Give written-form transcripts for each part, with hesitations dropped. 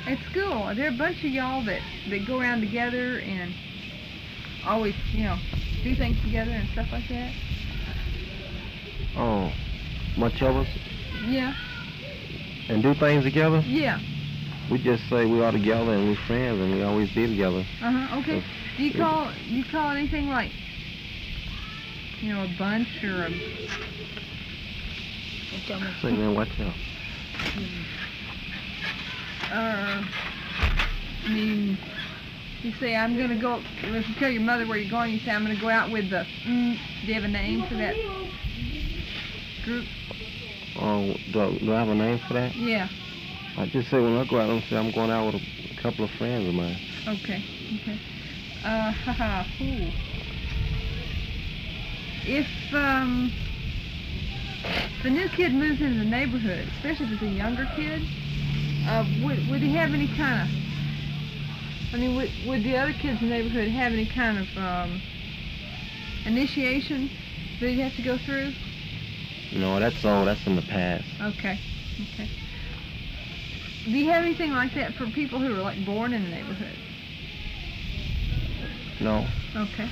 At school, there are a bunch of y'all that go around together and always, do things together and stuff like that. Oh, much of us? Yeah. And do things together? Yeah. We just say we are together and we're friends and we always be together. Okay. Do you call anything like, a bunch or a... Say, man, watch out. You say, I'm going to go, if you tell your mother where you're going, you say, I'm going to go out with the, do you have a name for that group? Oh, do I have a name for that? Yeah. I just say when I go out, I say I'm going out with a couple of friends of mine. Okay. If the new kid moves into the neighborhood, especially if it's a younger kid, would he have any kind of, would the other kids in the neighborhood have any kind of initiation that he'd have to go through? No, that's in the past. Okay. Do you have anything like that for people who are like born in the neighborhood? No. Okay.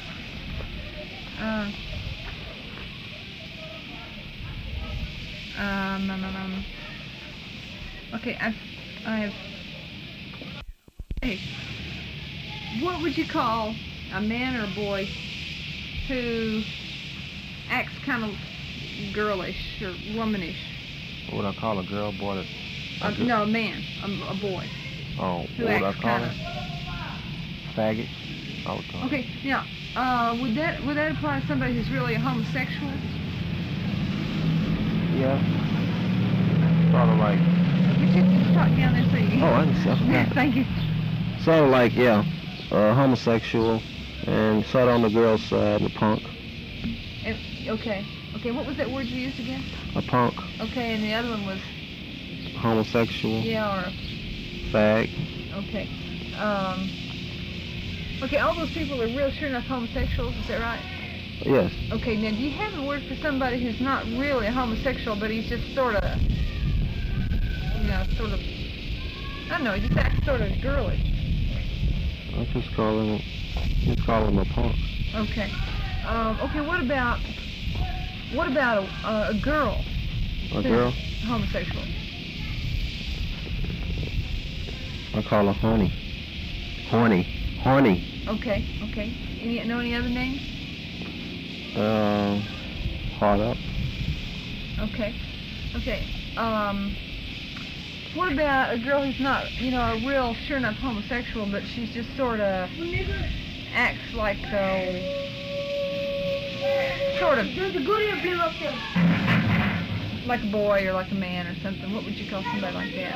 Okay, I have. Hey, what would you call a man or a boy who acts kind of girlish or womanish? What would I call a girl, boy? No, a man, a boy. Oh, who what would I acts call kind it? Faggot. I would call Okay, now, would that apply to somebody who's really a homosexual? Yeah. Sort of like. Could you just talk down there so you can... Oh, I forgot. Thank you. Sort of like, yeah, homosexual, and sort of on the girl's side, a punk. Okay, what was that word you used again? A punk. Okay, and the other one was? Homosexual. Yeah, or? Fag. Okay. Okay, all those people are real sure enough homosexuals, is that right? Yes. Okay, now do you have a word for somebody who's not really a homosexual, but he's just sort of, I don't know, he just acts sort of girlish? I just call him a punk. Okay. Okay, what about a girl? A girl? Homosexual. I call her horny. Horny. Okay. Know any other names? Hard up. Okay. What about a girl who's not, a real sure enough homosexual, but she's just sort of acts like, like a boy or like a man or something? What would you call somebody like that?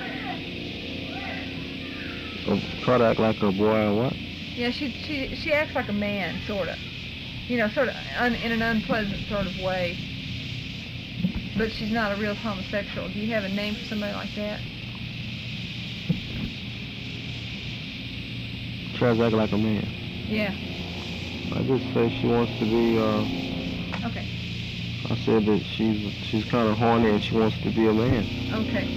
Try to act like a boy or what? Yeah, she acts like a man, sort of. In an unpleasant sort of way. But she's not a real homosexual. Do you have a name for somebody like that? Tries to act like a man. Yeah. I just say she wants to be, Okay. I said that she's kind of horny and she wants to be a man. Okay.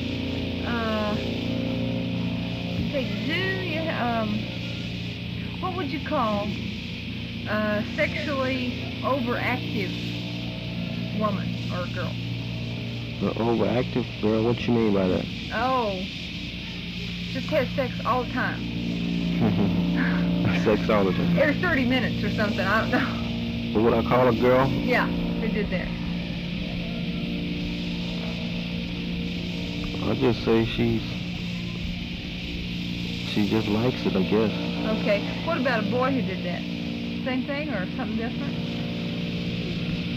What would you call a sexually overactive woman or girl? The overactive girl? What you mean by that? Oh, just has sex all the time. Sex all the time. Every 30 minutes or something, I don't know. But would I call a girl? Yeah, they did that. I just say she just likes it, I guess. Okay, what about a boy who did that? Same thing or something different?